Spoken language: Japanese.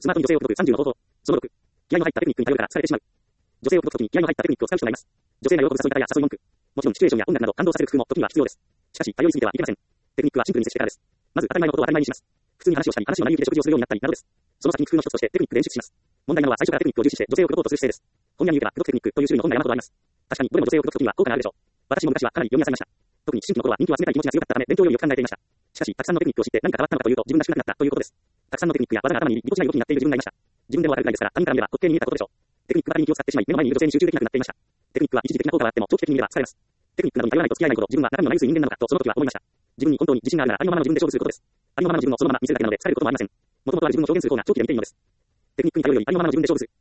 スマートに女性を口説く30の方法。その6、気合の入ったテクニックに頼るから疲れてしまう。女性を口説くときに気合の入ったテクニックを使う人がいます。女性が喜ぶ誘い方や誘い文句。もちろんシチュエーションや音楽など感動させる工夫も時には必要です。しかし、頼りすぎてはいけません。テクニックはシンプルに接してからです。まず、当たり前のことを当たり前にします。普通に話をしたり、話を成り行きで食事をするようになったりなどです。その先に工夫の一つとしてテクニックで演出します。問題なのは最初からテクニックを重視して女性を口説こうとする姿勢です。本屋に行けば口説くテクニックという種類の本が山ほどあります。確かにどれも女性を口説くときには効果があるでしょう。私も昔はかなり読み漁りました。特に思春期の頃は人気を集めたい気持ちが強かったため勉強よりよく考えていました。しかし、たくさんのテクニックを知って何か変わったのかというと自分らしくなくなったということです。たくさんのテクニックや技が頭に入り、ぎこちない動きになっている自分がいました。自分でもわかるくらいですから、他人から見れば滑稽に見えたことでしょう。テクニックばかりに気を使ってしまい、目の前にいる女性に集中できなくなっていました。テクニックは一時的な効果はあっても長期的に見れば疲れます。テクニックなどに頼らないと付き合えないほど自分は中身のない薄い人間なのかとその時は思いました。自分に本当に自信があるならありのままの自分で勝負することです。ありのままの自分をそのまま見せるだけなので疲れることもありません。もともとは自分の表現する方が長期で見ていいのです。テクニックに頼るよりありのままの自分で勝負する。